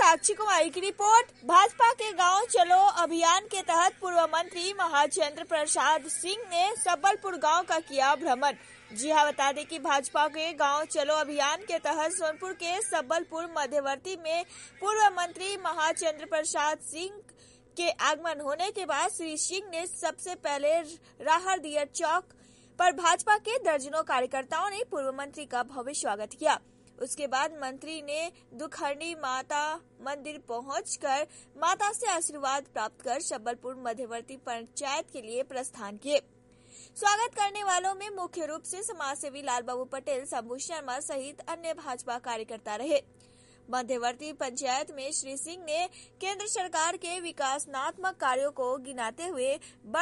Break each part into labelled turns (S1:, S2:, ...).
S1: साक्षी कुमारी की रिपोर्ट। भाजपा के गांव चलो अभियान के तहत पूर्व मंत्री महाचंद्र प्रसाद सिंह ने सबलपुर गांव का किया भ्रमण। जी हां, बता दें कि भाजपा के गांव चलो अभियान के तहत सोनपुर के सबलपुर मध्यवर्ती में पूर्व मंत्री महाचंद्र प्रसाद सिंह के आगमन होने के बाद श्री सिंह ने सबसे पहले राहड़दिया चौक पर भाजपा के दर्जनों कार्यकर्ताओं ने पूर्व मंत्री का भव्य स्वागत किया। उसके बाद मंत्री ने दुखहरणी माता मंदिर पहुंचकर माता से आशीर्वाद प्राप्त कर सबलपुर मध्यवर्ती पंचायत के लिए प्रस्थान किए। स्वागत करने वालों में मुख्य रूप से समाजसेवी लालबाबू पटेल, शंभू शर्मा सहित अन्य भाजपा कार्यकर्ता रहे। मध्यवर्ती पंचायत में श्री सिंह ने केंद्र सरकार के विकासात्मक कार्यों को गिनाते हुए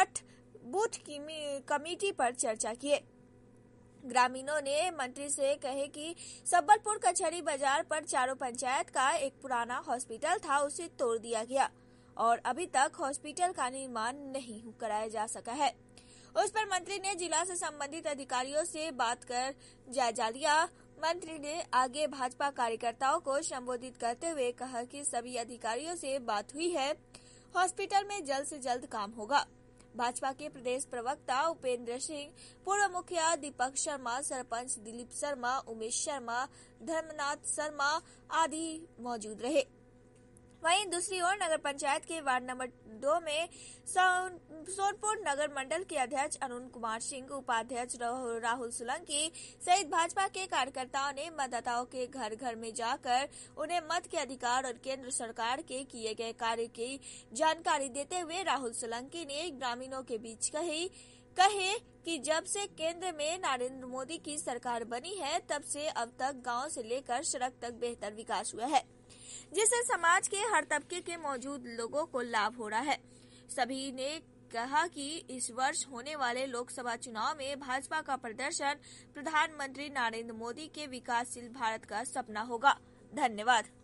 S1: बूथ कमेटी पर चर्चा किए। ग्रामीणों ने मंत्री से कहे कि सबलपुर कचहरी बाजार पर चारों पंचायत का एक पुराना हॉस्पिटल था, उसे तोड़ दिया गया और अभी तक हॉस्पिटल का निर्माण नहीं कराया जा सका है। उस पर मंत्री ने जिला से संबंधित अधिकारियों से बात कर जायजा लिया। मंत्री ने आगे भाजपा कार्यकर्ताओं को संबोधित करते हुए कहा कि सभी अधिकारियों से बात हुई है, हॉस्पिटल में जल्द से जल्द काम होगा। भाजपा के प्रदेश प्रवक्ता उपेंद्र सिंह, पूर्व मुखिया दीपक शर्मा, सरपंच दिलीप शर्मा, उमेश शर्मा, धर्मनाथ शर्मा आदि मौजूद रहे। वहीं दूसरी ओर नगर पंचायत के वार्ड नंबर 2 में सोनपुर नगर मंडल के अध्यक्ष अरुण कुमार सिंह, उपाध्यक्ष राहुल सोलंकी सहित भाजपा के कार्यकर्ताओं ने मतदाताओं के घर घर में जाकर उन्हें मत के अधिकार और केंद्र सरकार के किए गए कार्य की जानकारी देते हुए राहुल सोलंकी ने ग्रामीणों के बीच कहे कि जब से केंद्र में नरेंद्र मोदी की सरकार बनी है, तब से अब तक गांव से लेकर सड़क तक बेहतर विकास हुआ है, जिससे समाज के हर तबके के मौजूद लोगों को लाभ हो रहा है। सभी ने कहा कि इस वर्ष होने वाले लोकसभा चुनाव में भाजपा का प्रदर्शन प्रधानमंत्री नरेंद्र मोदी के विकासशील भारत का सपना होगा। धन्यवाद।